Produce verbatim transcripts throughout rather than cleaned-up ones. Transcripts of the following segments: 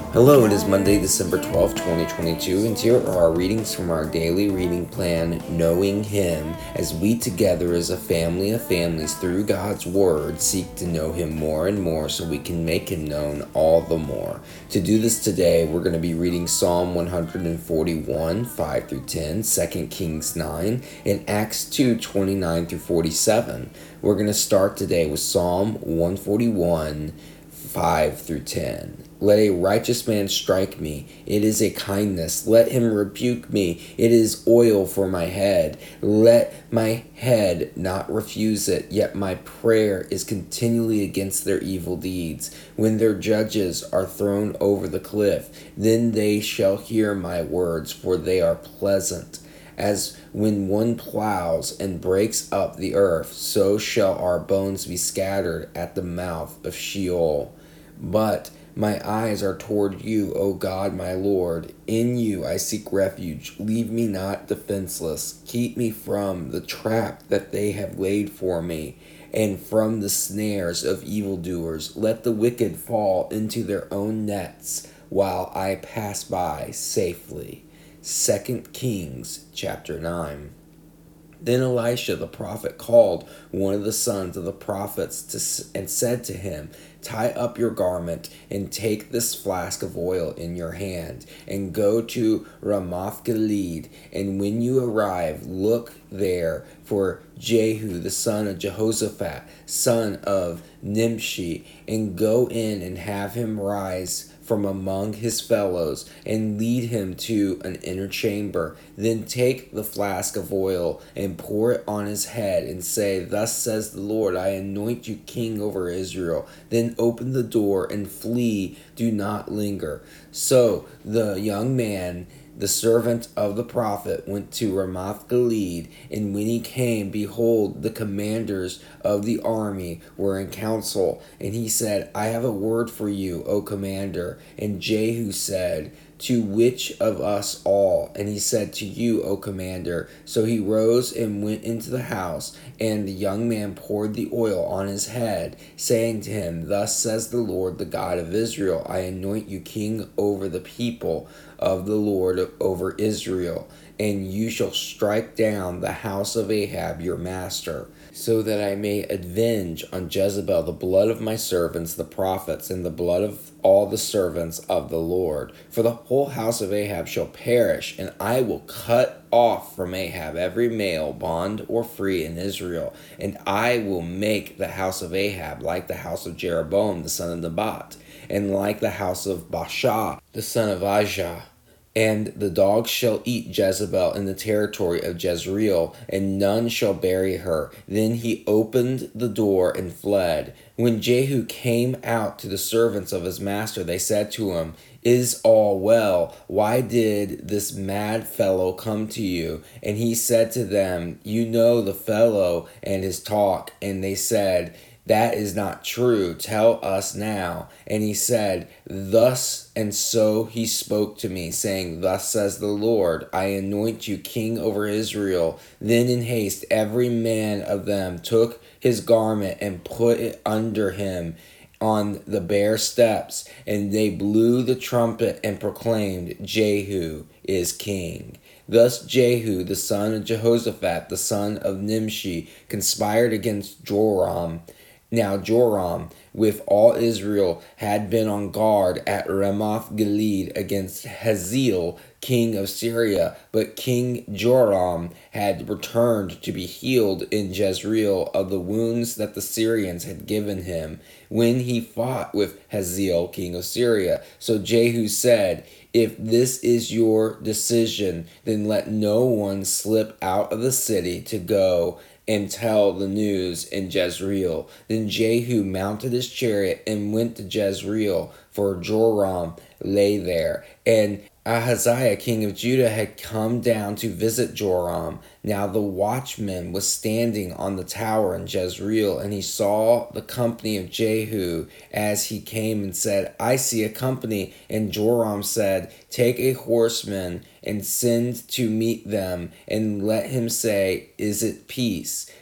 Hello, it is Monday, December twelfth, twenty twenty-two, and here are our readings from our daily reading plan, Knowing Him, as we together as a family of families through God's Word seek to know Him more and more so we can make Him known all the more. To do this today, we're going to be reading Psalm one forty-one, five through ten, Second Kings nine, and Acts two, twenty-nine through forty-seven. We're going to start today with Psalm one forty-one, five through ten. Let a righteous man strike me. It is a kindness. Let him rebuke me. It is oil for my head. Let my head not refuse it. Yet my prayer is continually against their evil deeds. When their judges are thrown over the cliff, then they shall hear my words, for they are pleasant. As when one plows and breaks up the earth, so shall our bones be scattered at the mouth of Sheol. But my eyes are toward you, O God, my Lord. In you I seek refuge. Leave me not defenseless. Keep me from the trap that they have laid for me, and from the snares of evildoers. Let the wicked fall into their own nets, while I pass by safely. Second Kings chapter nine. Then Elisha the prophet called one of the sons of the prophets to, and said to him, Tie up your garment and take this flask of oil in your hand and go to Ramoth Gilead. And when you arrive, look there for Jehu the son of Jehoshaphat, son of Nimshi, and go in and have him rise from among his fellows, and lead him to an inner chamber. Then take the flask of oil and pour it on his head, and say, Thus says the Lord, I anoint you king over Israel. Then open the door and flee, do not linger. So the young man, the servant of the prophet, went to Ramoth Gilead, and when he came, behold, the commanders of the army were in council. And he said, I have a word for you, O commander. And Jehu said, To which of us all? And he said, To you, O commander. So he rose and went into the house, and the young man poured the oil on his head, saying to him, Thus says the Lord, the God of Israel, I anoint you king over the people of the Lord over Israel, and you shall strike down the house of Ahab your master, so that I may avenge on Jezebel the blood of my servants the prophets, and the blood of all the servants of the Lord. For the whole house of Ahab shall perish, and I will cut off from Ahab every male, bond or free, in Israel, and I will make the house of Ahab like the house of Jeroboam the son of Nebat, and like the house of Baasha the son of Ahijah. And the dogs shall eat Jezebel in the territory of Jezreel, and none shall bury her. Then he opened the door and fled. When Jehu came out to the servants of his master, they said to him, Is all well? Why did this mad fellow come to you? And he said to them, You know the fellow and his talk. And they said, That is not true. Tell us now. And he said, Thus and so he spoke to me, saying, Thus says the Lord, I anoint you king over Israel. Then in haste every man of them took his garment and put it under him on the bare steps, and they blew the trumpet and proclaimed, Jehu is king. Thus Jehu, the son of Jehoshaphat, the son of Nimshi, conspired against Joram. Now Joram, with all Israel, had been on guard at Ramoth Gilead against Hazael, king of Syria. But King Joram had returned to be healed in Jezreel of the wounds that the Syrians had given him, when he fought with Hazael, king of Syria. So Jehu said, If this is your decision, then let no one slip out of the city to go and tell the news in Jezreel. Then Jehu mounted his chariot and went to Jezreel, for Joram lay there. And Ahaziah, king of Judah, had come down to visit Joram. Now the watchman was standing on the tower in Jezreel, and he saw the company of Jehu as he came, and said, I see a company. And Joram said, Take a horseman and send to meet them, and let him say, Is it peace?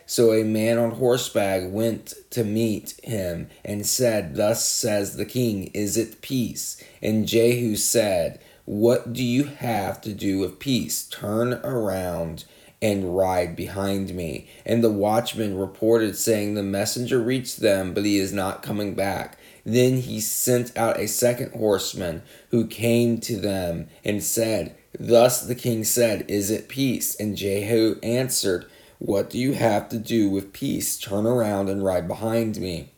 So a man on horseback went to meet him and said, Thus says the king, is it peace? And Jehu said, What do you have to do with peace? Turn around and ride behind me. And the watchman reported, saying, The messenger reached them, but he is not coming back. Then he sent out a second horseman, who came to them and said, Thus the king said, Is it peace? And Jehu answered, What do you have to do with peace? Turn around and ride behind me.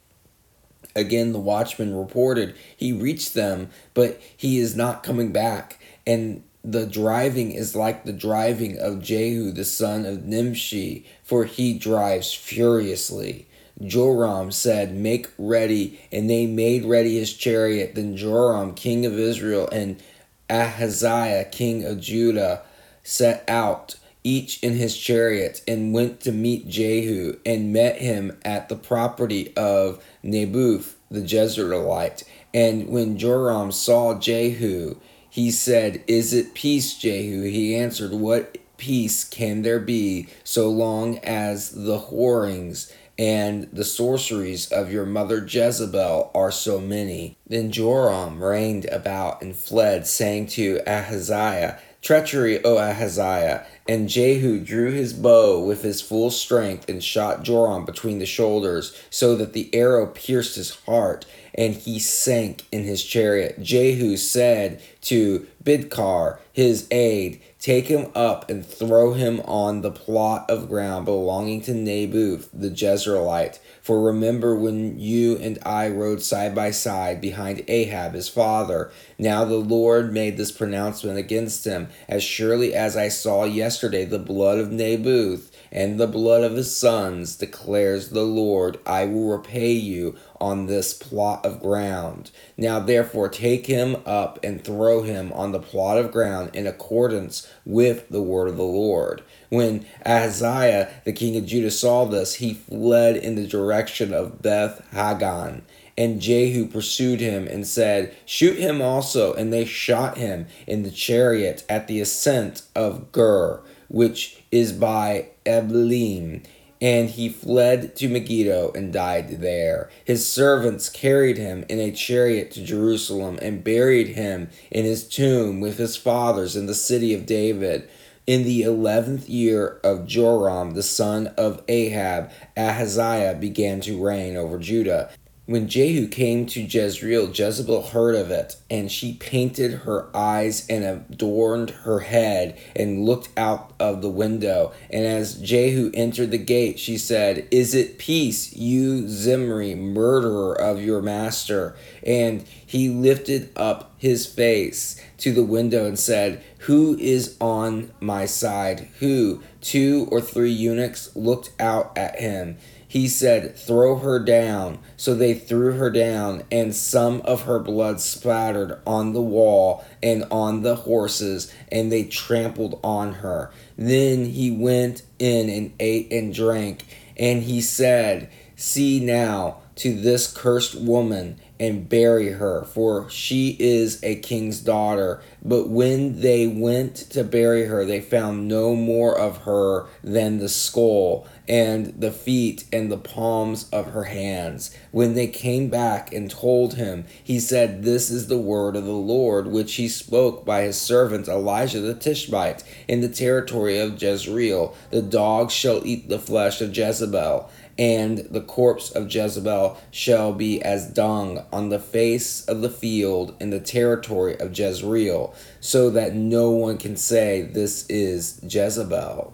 Again the watchman reported, He reached them, but he is not coming back. And the driving is like the driving of Jehu the son of Nimshi, for he drives furiously. Joram said, Make ready, and they made ready his chariot. Then Joram, king of Israel, and Ahaziah, king of Judah, set out, each in his chariot, and went to meet Jehu, and met him at the property of Naboth the Jezreelite. And when Joram saw Jehu, he said, Is it peace, Jehu? He answered, What peace can there be, so long as the whorings and the sorceries of your mother Jezebel are so many? Then Joram reigned about and fled, saying to Ahaziah, Treachery, O Ahaziah. And Jehu drew his bow with his full strength and shot Joram between the shoulders, so that the arrow pierced his heart, and he sank in his chariot. Jehu said to Bidkar, his aide, Take him up and throw him on the plot of ground belonging to Naboth the Jezreelite. For remember when you and I rode side by side behind Ahab his father. Now the Lord made this pronouncement against him, As surely as I saw yesterday the blood of Naboth and the blood of his sons, declares the Lord, I will repay you on this plot of ground. Now therefore take him up and throw him on the plot of ground in accordance with the word of the Lord. When Ahaziah the king of Judah saw this, he fled in the direction of Beth Hagan. And Jehu pursued him and said, Shoot him also. And they shot him in the chariot at the ascent of Gur, which is by Eblim. And he fled to Megiddo and died there. His servants carried him in a chariot to Jerusalem and buried him in his tomb with his fathers in the city of David. In the eleventh year of Joram, the son of Ahab, Ahaziah began to reign over Judah. When Jehu came to Jezreel, Jezebel heard of it, and she painted her eyes and adorned her head and looked out of the window. And as Jehu entered the gate, she said, Is it peace, you Zimri, murderer of your master? And he lifted up his face to the window and said, Who is on my side? Who? Two or three eunuchs looked out at him. He said, Throw her down. So they threw her down, and some of her blood splattered on the wall and on the horses, and they trampled on her. Then he went in and ate and drank, and he said, See now to this cursed woman, and bury her, for she is a king's daughter. But when they went to bury her, they found no more of her than the skull, and the feet, and the palms of her hands. When they came back and told him, he said, This is the word of the Lord, which he spoke by his servant Elijah the Tishbite, in the territory of Jezreel. The dogs shall eat the flesh of Jezebel, and the corpse of Jezebel shall be as dung on the face of the field in the territory of Jezreel, so that no one can say, This is Jezebel.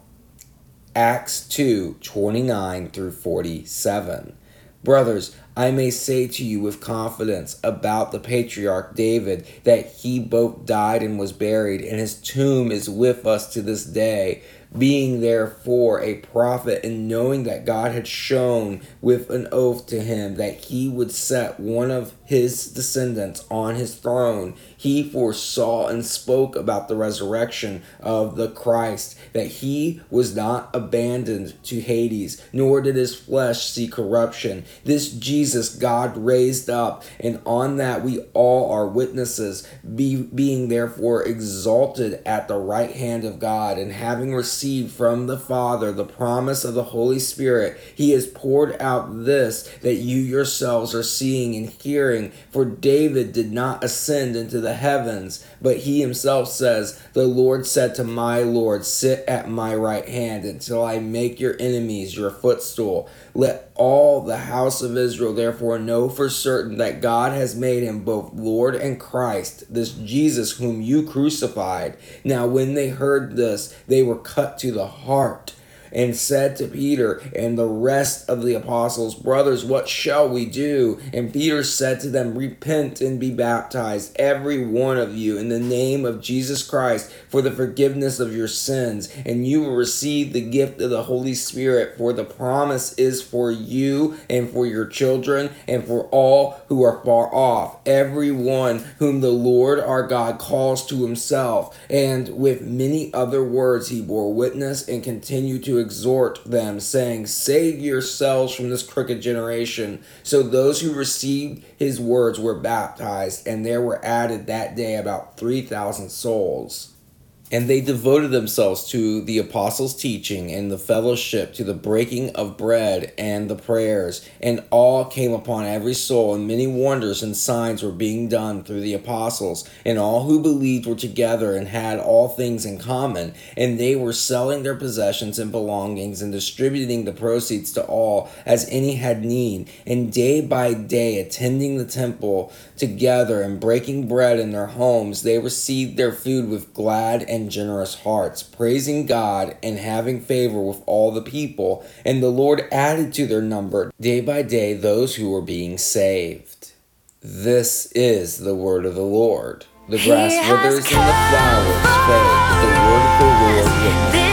Acts two, twenty-nine through forty-seven. Brothers, I may say to you with confidence about the patriarch David that he both died and was buried, and his tomb is with us to this day. Being therefore a prophet, and knowing that God had shown with an oath to him that he would set one of his descendants on his throne, he foresaw and spoke about the resurrection of the Christ, that he was not abandoned to Hades, nor did his flesh see corruption. This Jesus God raised up, and on that we all are witnesses, be, being therefore exalted at the right hand of God, and having received from the Father the promise of the Holy Spirit, he has poured out this that you yourselves are seeing and hearing. For David did not ascend into the heavens, but he himself says, the Lord said to my Lord, sit at my right hand until I make your enemies your footstool. Let all the house of Israel therefore know for certain that God has made him both Lord and Christ, this Jesus whom you crucified. Now when they heard this, they were cut to the heart, and said to Peter and the rest of the apostles, brothers, what shall we do? And Peter said to them, repent and be baptized, every one of you, in the name of Jesus Christ, for the forgiveness of your sins, and you will receive the gift of the Holy Spirit, for the promise is for you and for your children and for all who are far off, every one whom the Lord our God calls to himself. And with many other words he bore witness and continued to exhort them, saying, save yourselves from this crooked generation. So those who received his words were baptized, and there were added that day about three thousand souls. And they devoted themselves to the apostles' teaching and the fellowship, to the breaking of bread and the prayers. And awe came upon every soul, and many wonders and signs were being done through the apostles. And all who believed were together and had all things in common. And they were selling their possessions and belongings and distributing the proceeds to all as any had need. And day by day, attending the temple together and breaking bread in their homes, they received their food with glad and and generous hearts, praising God and having favor with all the people. And the Lord added to their number day by day those who were being saved. This is the word of the Lord. The grass withers and the flowers fade, but the word of the Lord remains.